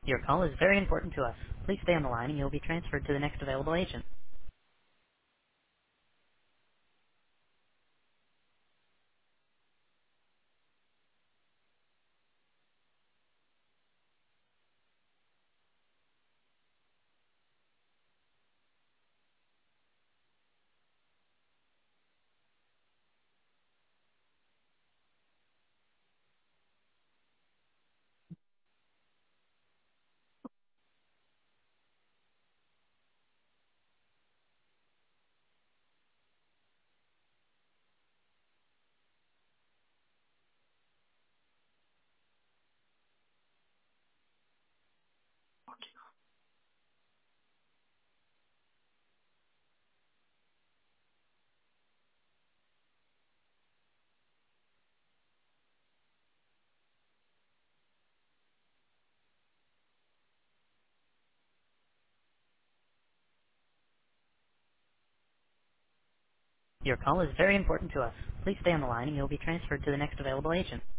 Your call is very important to us. Please stay on the line and you'll be transferred to the next available agent. Your call is very important to us. Please stay on the line and you'll be transferred to the next available agent.